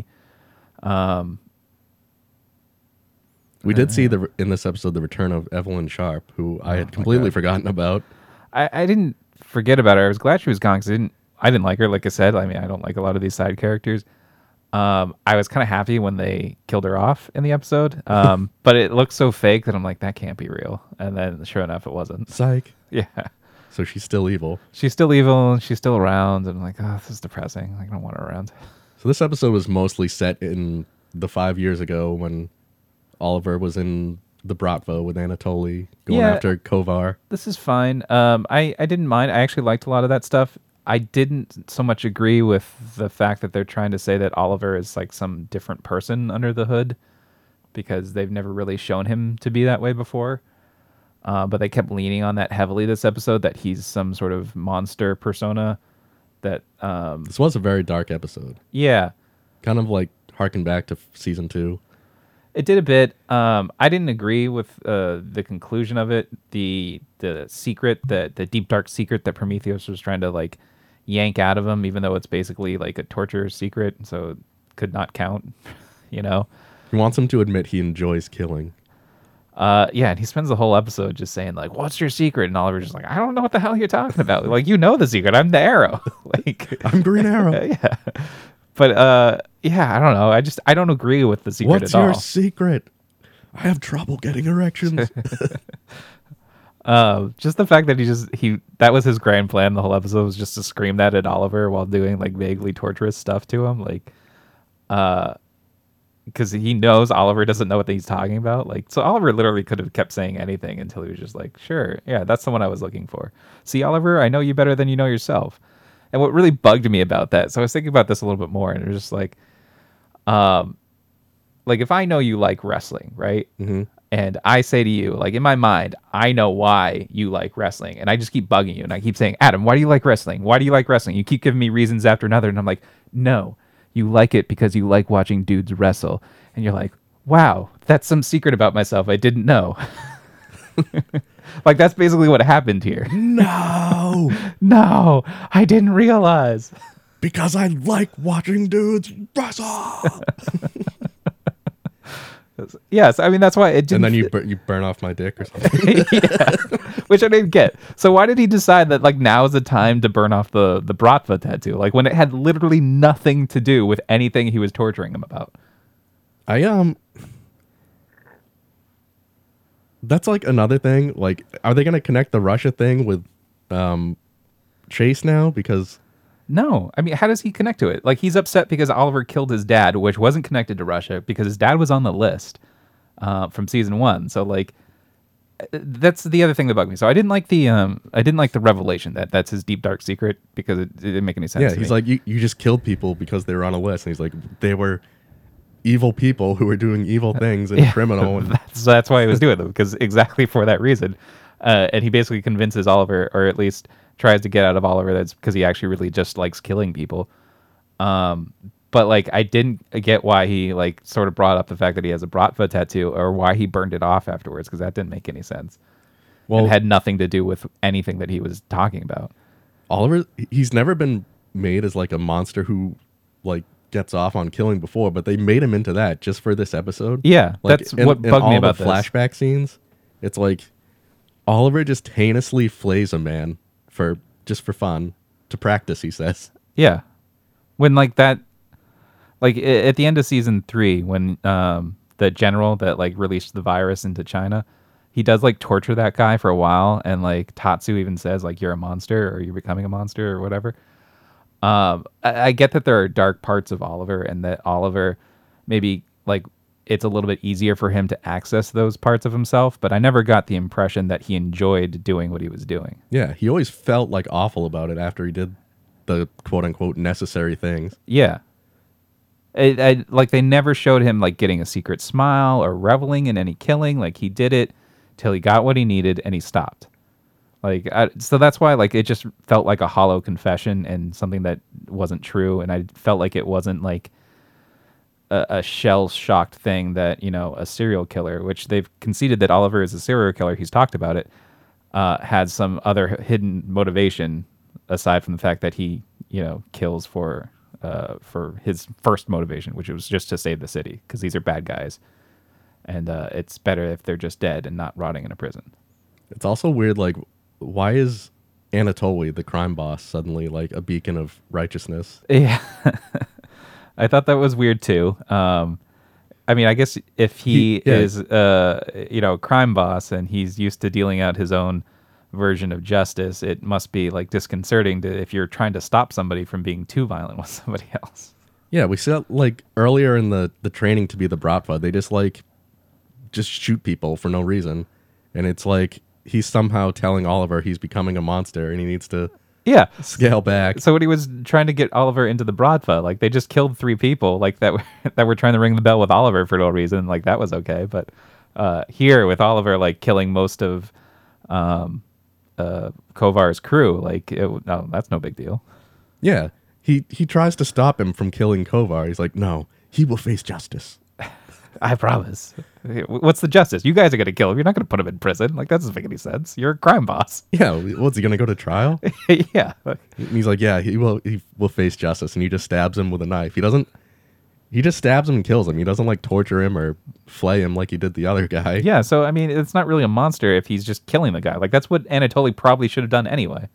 We did see in this episode the return of Evelyn Sharp, who I had completely forgotten about. I didn't forget about her. I was glad she was gone because I didn't like her. Like I said, I mean, I don't like a lot of these side characters. I was kind of happy when they killed her off in the episode, but it looked so fake that I'm like, that can't be real. And then sure enough, it wasn't. Psych. Yeah. So she's still evil. She's still evil, and she's still around, and I'm like, oh, this is depressing. I don't want her around. So this episode was mostly set in the 5 years ago when Oliver was in the Bratva with Anatoly going after Kovar. This is fine. I didn't mind. I actually liked a lot of that stuff. I didn't so much agree with the fact that they're trying to say that Oliver is like some different person under the hood, because they've never really shown him to be that way before. But they kept leaning on that heavily this episode, that he's some sort of monster persona. That this was a very dark episode. Yeah. Kind of like harken back to season 2. It did a bit. I didn't agree with the conclusion of it. The secret, the deep dark secret that Prometheus was trying to like yank out of him, even though it's basically like a torture secret, so it could not count. You know, he wants him to admit he enjoys killing. Yeah, and he spends the whole episode just saying like, "What's your secret?" And Oliver's just like, "I don't know what the hell you're talking about." Like, you know the secret. I'm the Arrow. Like, I'm Green Arrow. Yeah. But yeah, I don't know. I don't agree with the secret What's at all. your secret? I have trouble getting erections. Just the fact that that was his grand plan the whole episode, was just to scream that at Oliver while doing like vaguely torturous stuff to him. Like, because he knows Oliver doesn't know what he's talking about. Like, so Oliver literally could have kept saying anything until he was just like, sure, yeah, that's the one I was looking for. See, Oliver, I know you better than you know yourself. And what really bugged me about that, so I was thinking about this a little bit more, and it was just like if I know you like wrestling, right? Mm-hmm. And I say to you, like in my mind, I know why you like wrestling, and I just keep bugging you, and I keep saying, Adam, why do you like wrestling? Why do you like wrestling? You keep giving me reasons after another, and I'm like, no, you like it because you like watching dudes wrestle. And you're like, wow, that's some secret about myself I didn't know. Like, that's basically what happened here. No, No, I didn't realize. because I like watching dudes wrestle. Yes, I mean, that's why it didn't. And then you burn off my dick or something. Yeah, which I didn't get. So why did he decide that like now is the time to burn off the Bratva tattoo? Like when it had literally nothing to do with anything he was torturing him about. That's like another thing. Like, are they gonna connect the Russia thing with Chase now? Because No, I mean, how does he connect to it? Like, he's upset because Oliver killed his dad, which wasn't connected to Russia because his dad was on the list from season 1. So, like, that's the other thing that bugged me. So I didn't like the revelation that that's his deep dark secret because it didn't make any sense. yeah, to he's me. like, you just killed people because they were on a list, and he's like, they were evil people who were doing evil things and criminal. And that's why he was doing them, because exactly for that reason. And he basically convinces Oliver, or at least tries to get out of Oliver, that's because he actually really just likes killing people. But like, I didn't get why he like sort of brought up the fact that he has a Bratva tattoo, or why he burned it off afterwards, because that didn't make any sense. well, It had nothing to do with anything that he was talking about. Oliver, he's never been made as like a monster who like gets off on killing before, but they made him into that just for this episode. Yeah, Like, that's what bugged all me about the this. flashback scenes. It's like Oliver just heinously flays a man for fun to practice. He says, Yeah, when like that, like at the end of season 3, when the general that like released the virus into China, he does like torture that guy for a while, and like Tatsu even says like, you're a monster, or you're becoming a monster, or whatever. I get that there are dark parts of Oliver, and that Oliver maybe like it's a little bit easier for him to access those parts of himself, but I never got the impression that he enjoyed doing what he was doing. yeah, he always felt like awful about it after he did the quote unquote necessary things. Yeah. Like they never showed him like getting a secret smile or reveling in any killing. Like he did it till he got what he needed and he stopped. Like, so that's why like it just felt like a hollow confession and something that wasn't true. And I felt like it wasn't like a shell-shocked thing that, you know, a serial killer, which they've conceded that Oliver is a serial killer, he's talked about it, had some other hidden motivation aside from the fact that he, you know, kills for his first motivation, which was just to save the city, because these are bad guys, and it's better if they're just dead and not rotting in a prison. It's also weird, like, why is Anatoly, the crime boss, suddenly like a beacon of righteousness? Yeah. I thought that was weird too. I mean, I guess if he yeah. is, you know, crime boss and he's used to dealing out his own version of justice, it must be like disconcerting to if you're trying to stop somebody from being too violent with somebody else. Yeah, we saw like earlier in the training to be the Bratva, they just shoot people for no reason, and it's like he's somehow telling Oliver he's becoming a monster and he needs to Yeah. scale back. So when he was trying to get Oliver into the Bratva, like they just killed 3 people, like that were trying to ring the bell with Oliver for no reason. Like that was okay, but here with Oliver like killing most of Kovar's crew, like no, that's no big deal. Yeah, he tries to stop him from killing Kovar. He's like, no, he will face justice. I promise. What's the justice? You guys are gonna kill him. You're not gonna put him in prison. Like that doesn't make any sense. You're a crime boss. Yeah, what's he gonna go to trial? Yeah. And he's like, yeah, he will face justice, and he just stabs him with a knife. He just stabs him and kills him. He doesn't like torture him or flay him like he did the other guy. Yeah. So I mean, it's not really a monster if he's just killing the guy. Like that's what Anatoly probably should have done anyway.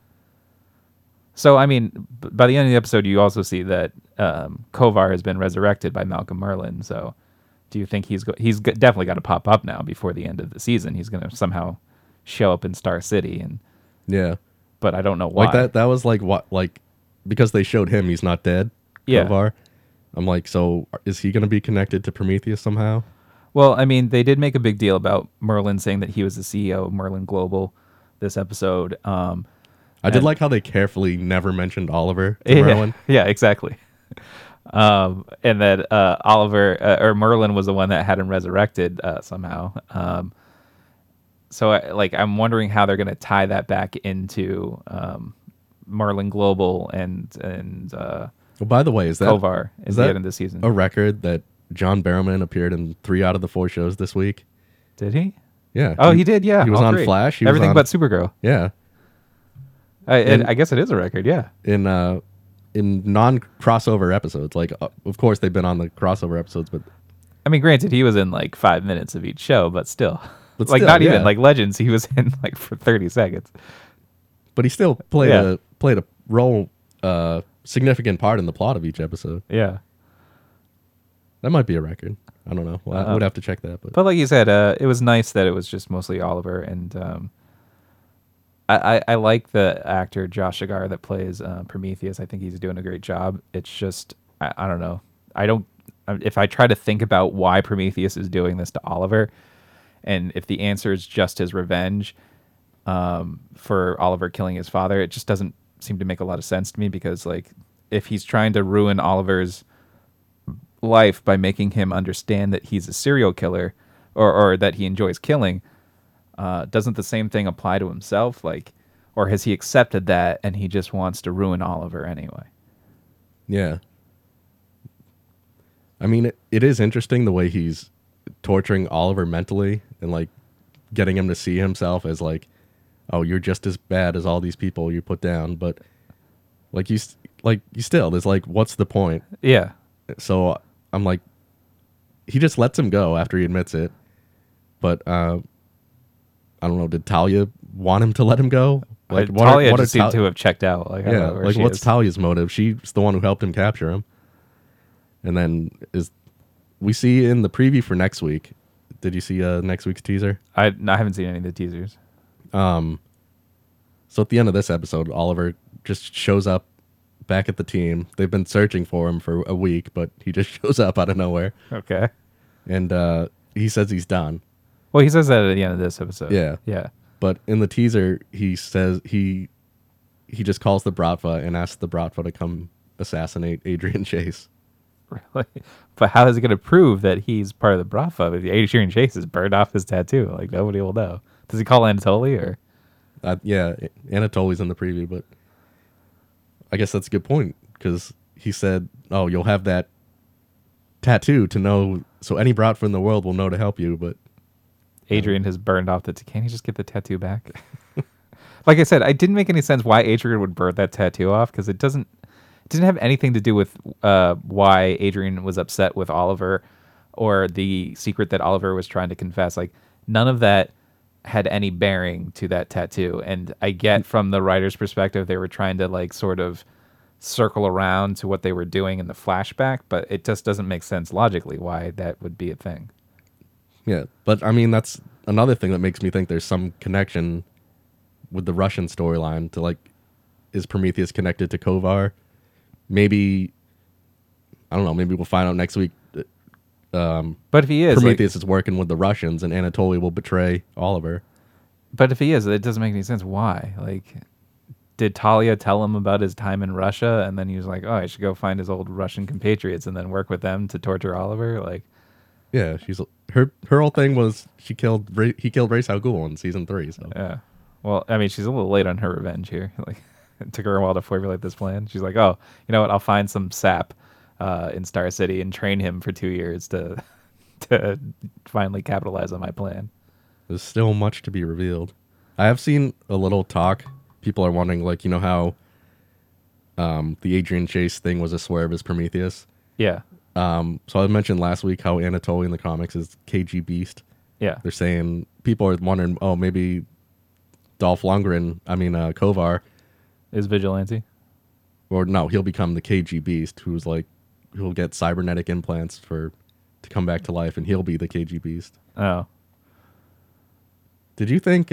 So I mean, by the end of the episode, you also see that Kovar has been resurrected by Malcolm Merlyn. So, do you think he's definitely got to pop up now before the end of the season? He's going to somehow show up in Star City, and Yeah. but I don't know why. Like that was like what, like because they showed him he's not dead. Yeah. Kovar. I'm like, so is he going to be connected to Prometheus somehow? Well, I mean, they did make a big deal about Merlin saying that he was the CEO of Merlin Global this episode. I did And- like how they carefully never mentioned Oliver to Yeah, Merlin. yeah, exactly. And that Oliver or Merlin was the one that had him resurrected somehow. So I'm wondering how they're going to tie that back into Merlin Global and Well, by the way, is that Kovar is at the that end of the season. a record that John Barrowman appeared in 3 out of the 4 shows this week? Did he? Yeah. Oh, he did. Yeah, He was all on 3. Flash. He was Everything on- but Supergirl. Yeah. I guess it is a record. Yeah. In non-crossover episodes, like of course they've been on the crossover episodes, but I mean, granted, he was in like 5 minutes of each show, but still, But like still, not even yeah. like Legends. He was in like for 30 seconds. he still played Yeah. a role, significant part in the plot of each episode. Yeah. That might be a record. I don't know. Well, I would have to check that, but But like you said, it was nice that it was just mostly Oliver, and I like the actor Josh Agar that plays Prometheus. I think he's doing a great job. It's just I don't know. If I try to think about why Prometheus is doing this to Oliver, and if the answer is just his revenge for Oliver killing his father, it just doesn't seem to make a lot of sense to me, because like if he's trying to ruin Oliver's life by making him understand that he's a serial killer or that he enjoys killing, doesn't the same thing apply to himself? Like, or has he accepted that and he just wants to ruin Oliver anyway? yeah. I mean, it is interesting the way he's torturing Oliver mentally and like getting him to see himself as like, oh, you're just as bad as all these people you put down, but like you still, there's like, what's the point? Yeah. So I'm like, he just lets him go after he admits it. But I don't know. Did Talia want him to let him go? Talia what just are seemed to have checked out. Like, I don't yeah, know where like she what's is. Talia's motive? She's the one who helped him capture him. And then we see in the preview for next week. Did you see next week's teaser? I haven't seen any of the teasers. So at the end of this episode, Oliver just shows up back at the team. They've been searching for him for a week, but he just shows up out of nowhere. Okay. And he says he's done. Well, he says that at the end of this episode. Yeah. Yeah. But in the teaser, he says he just calls the Bratva and asks the Bratva to come assassinate Adrian Chase. Really? But how is it going to prove that he's part of the Bratva if Adrian Chase has burned off his tattoo? Like, nobody will know. Does he call Anatoly or? Yeah, Anatoly's in the preview, but I guess that's a good point because he said, "Oh, you'll have that tattoo to know, so any Bratva in the world will know to help you." But Adrian has burned off the. Can't he just get the tattoo back? Like I said, it didn't make any sense why Adrian would burn that tattoo off, because it didn't have anything to do with why Adrian was upset with Oliver or the secret that Oliver was trying to confess. Like, none of that had any bearing to that tattoo. And I get from the writer's perspective, they were trying to like sort of circle around to what they were doing in the flashback, but it just doesn't make sense logically why that would be a thing. yeah, but I mean that's another thing that makes me think there's some connection with the Russian storyline to like, is Prometheus connected to Kovar? Maybe, I don't know. Maybe we'll find out next week. But if he is, Prometheus is working with the Russians, and Anatoly will betray Oliver. but if he is, it doesn't make any sense. Why? Like, did Talia tell him about his time in Russia, and then he was like, "Oh, I should go find his old Russian compatriots and then work with them to torture Oliver"? Like, Yeah, she's her whole thing was he killed Ra's al Ghul in season 3. So yeah. Well, I mean, she's a little late on her revenge here. Like, it took her a while to formulate this plan. She's like, "Oh, you know what? I'll find some sap in Star City and train him for 2 years to finally capitalize on my plan." there's still much to be revealed. I have seen a little talk. People are wondering, like, you know how the Adrian Chase thing was a swerve as Prometheus. Yeah. So I mentioned last week how Anatoly in the comics is KG Beast. Yeah. They're saying people are wondering, oh, maybe Dolph Lundgren, Kovar, Is Vigilante? or no, he'll become the KG Beast, who'll get cybernetic implants to come back to life, and he'll be the KG Beast. Oh. Did you think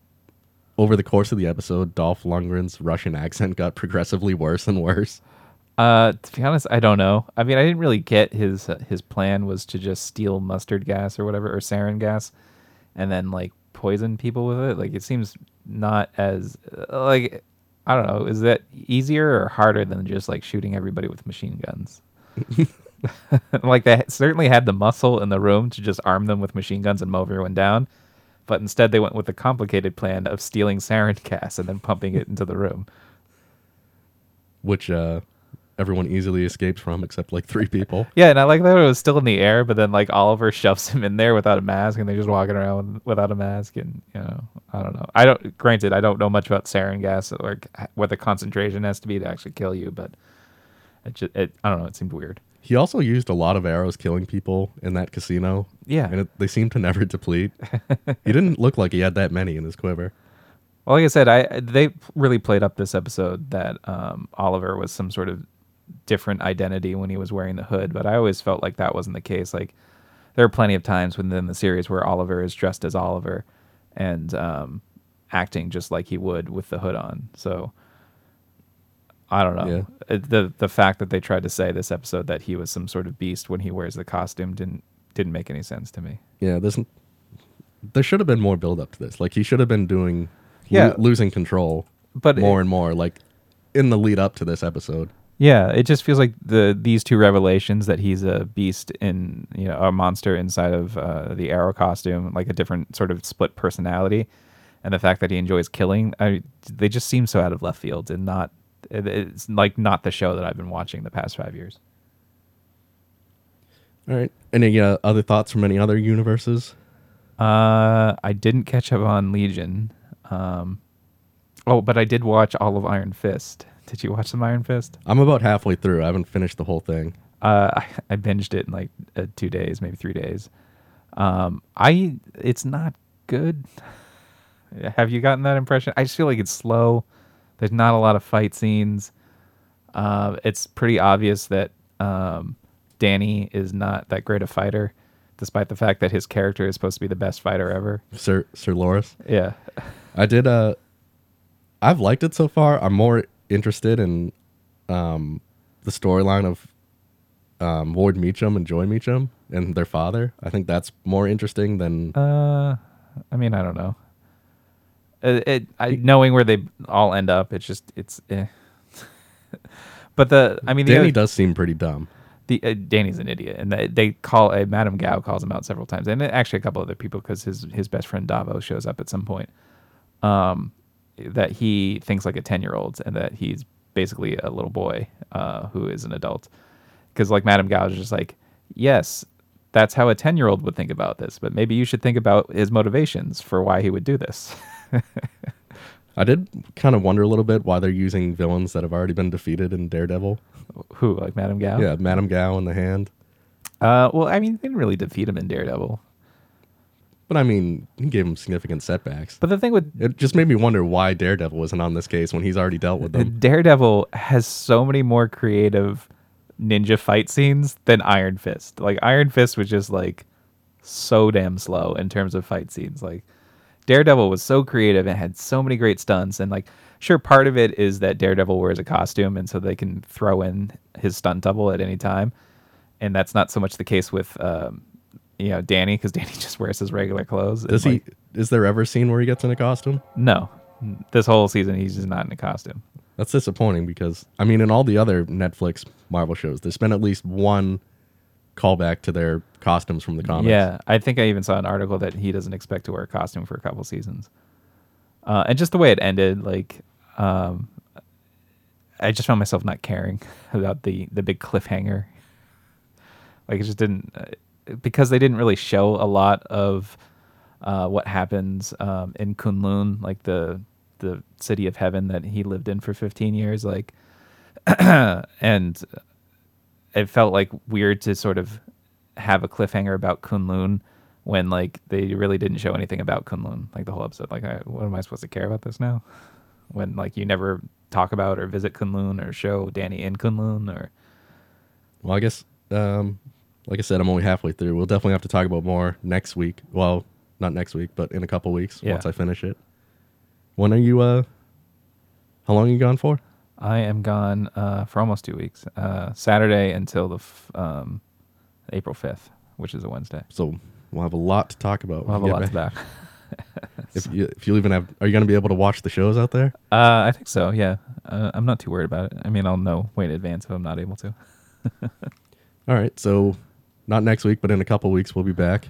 over the course of the episode, Dolph Lundgren's Russian accent got progressively worse and worse? To be honest, I don't know. I mean, I didn't really get his plan was to just steal mustard gas or whatever, or sarin gas, and then like poison people with it. Like it seems not as like I don't know. Is that easier or harder than just like shooting everybody with machine guns? Like they certainly had the muscle in the room to just arm them with machine guns and mow everyone down, but instead they went with the complicated plan of stealing sarin gas and then pumping it into the room. Which everyone easily escapes from except like 3 people. Yeah, and I like that it was still in the air, but then like Oliver shoves him in there without a mask, and they're just walking around without a mask, and I don't know. I don't. Granted, I don't know much about sarin gas or what the concentration has to be to actually kill you, but I don't know. It seemed weird. He also used a lot of arrows killing people in that casino. Yeah. And they seemed to never deplete. He didn't look like he had that many in his quiver. Well, like I said, they really played up this episode that Oliver was some sort of different identity when he was wearing the hood, but I always felt like that wasn't the case. Like there are plenty of times within the series where Oliver is dressed as Oliver and acting just like he would with the hood on. So I don't know. Yeah. The fact that they tried to say this episode that he was some sort of beast when he wears the costume didn't make any sense to me. Yeah, there should have been more build up to this. Like he should have been doing losing control but more and more like in the lead up to this episode. Yeah, it just feels like these two revelations that he's a beast in, a monster inside of the Arrow costume, like a different sort of split personality, and the fact that he enjoys killing, they just seem so out of left field and it's like not the show that I've been watching the past 5 years. All right. Any other thoughts from any other universes? I didn't catch up on Legion. But I did watch all of Iron Fist. Did you watch some Iron Fist? I'm about halfway through. I haven't finished the whole thing. I binged it in like 2 days, maybe 3 days. It's not good. Have you gotten that impression? I just feel like it's slow. There's not a lot of fight scenes. It's pretty obvious that Danny is not that great a fighter, despite the fact that his character is supposed to be the best fighter ever. Sir Loris? Yeah. I did. I've liked it so far. I'm more interested in the storyline of Ward Meacham and Joy Meacham and their father. I think that's more interesting than. I mean, I don't know. Knowing where they all end up, it's. But Danny does seem pretty dumb. Danny's an idiot, and Madame Gao calls him out several times, and actually a couple other people because his best friend Davo shows up at some point. That he thinks like a 10-year-old, and that he's basically a little boy who is an adult. Because like Madame Gao is just like, yes, that's how a 10-year-old would think about this, but maybe you should think about his motivations for why he would do this. I did kind of wonder a little bit why they're using villains that have already been defeated in Daredevil. Who, like Madame Gao? Yeah, Madame Gao and the Hand. Well, I mean, they didn't really defeat him in Daredevil. But I mean, he gave him significant setbacks. But the thing with it just made me wonder why Daredevil wasn't on this case when he's already dealt with them. Daredevil has so many more creative ninja fight scenes than Iron Fist. Like Iron Fist was just like so damn slow in terms of fight scenes. Like Daredevil was so creative and had so many great stunts. And like, sure, part of it is that Daredevil wears a costume, and so they can throw in his stunt double at any time. And that's not so much the case with Danny, because Danny just wears his regular clothes. Is there ever a scene where he gets in a costume? No. This whole season, he's just not in a costume. That's disappointing because, I mean, in all the other Netflix Marvel shows, there's been at least one callback to their costumes from the comics. Yeah, I think I even saw an article that he doesn't expect to wear a costume for a couple seasons. And just the way it ended, like, I just found myself not caring about the big cliffhanger. Like, it just didn't... because they didn't really show a lot of what happens in Kunlun, like the city of heaven that he lived in for 15 years. Like, and it felt like weird to sort of have a cliffhanger about Kunlun when like they really didn't show anything about Kunlun, like the whole episode. Like, what am I supposed to care about this now? When like you never talk about or visit Kunlun or show Danny in Kunlun or. Well, I guess. Like I said, I'm only halfway through. We'll definitely have to talk about more next week. Well, not next week, but in a couple weeks once I finish it. When are you? How long are you gone for? I am gone for almost 2 weeks. Saturday until the April 5th, which is a Wednesday. So we'll have a lot to talk about. We'll have when a we lot get to back. If you even have, are you going to be able to watch the shows out there? I think so, yeah. I'm not too worried about it. I mean, I'll know way in advance if I'm not able to. All right, so not next week, but in a couple weeks we'll be back.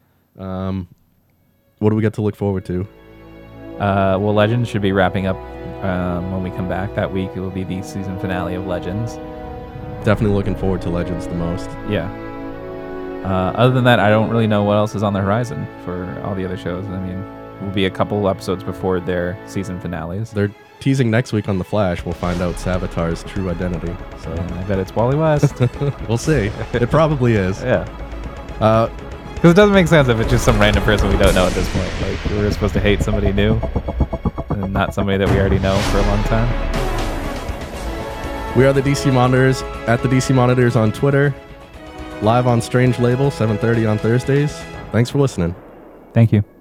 What do we get to look forward to? Well, Legends should be wrapping up when we come back. That week it will be the season finale of Legends. Definitely looking forward to Legends the most. Yeah. Other than that, I don't really know what else is on the horizon for all the other shows. I mean, we'll be a couple episodes before their season finales. They're teasing next week on The Flash. We'll find out Savitar's true identity. So And I bet it's Wally West. we'll see. It probably is. Yeah. Uh, Because it doesn't make sense if it's just some random person we don't know at this point. Like, we're supposed to hate somebody new and not somebody that we already know for a long time. We are the DC Monitors at the DC Monitors on Twitter. Live on Strange Label, 7:30 on Thursdays. Thanks for listening. Thank you.